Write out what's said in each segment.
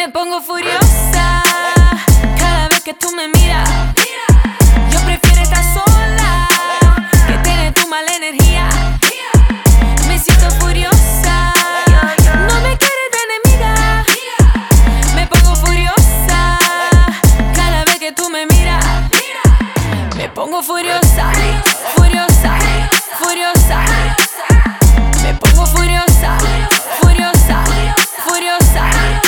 Me pongo furiosa cada vez que tú me miras. Yo prefiero estar sola que tener tu mala energía. Me siento furiosa, no me quieres de enemiga. Me pongo furiosa cada vez que tú me miras. Me pongo furiosa, furiosa, furiosa. Me pongo furiosa, furiosa, furiosa.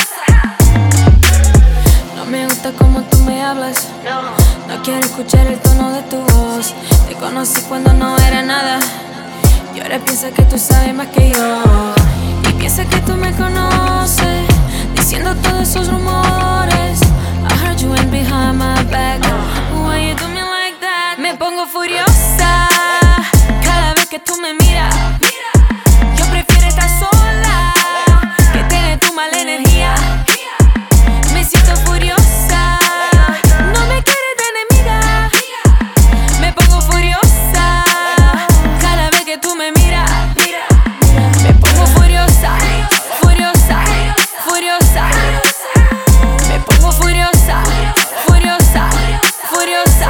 No me gusta como tú me hablas. No quiero escuchar el tono de tu voz. Te conocí cuando no era nada y ahora piensas que tú sabes más que yo. Y piensas que tú me conoces, diciendo todos esos rumores. I heard you went behind my back. Why you do me like that? Me pongo furiosa cada vez que tú me miras. Yo prefiero estar sola que tener tu mala energía. Me siento furiosa, no me quieres de enemiga. Me pongo furiosa cada vez que tú me miras. Me pongo furiosa, furiosa, furiosa. Me pongo furiosa, furiosa, furiosa.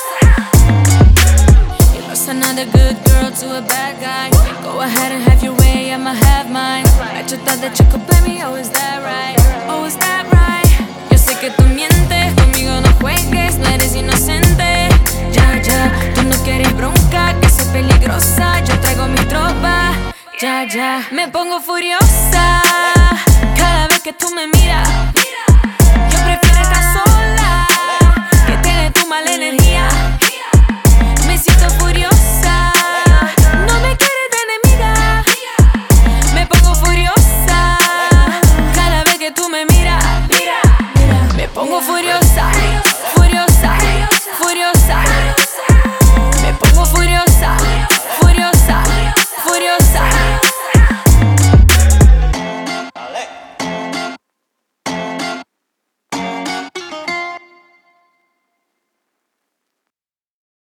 You lost another good girl to a bad guy. Go ahead and have your way, I'ma have mine. I just thought that you could play me, oh is that right? Oh is that right? Yo sé que tú mientes, conmigo no juegues, no eres inocente. Ya, ya, tú no quieres bronca, que soy peligrosa, yo traigo mi tropa. Ya, ya, me pongo furiosa cada vez que tú me miras.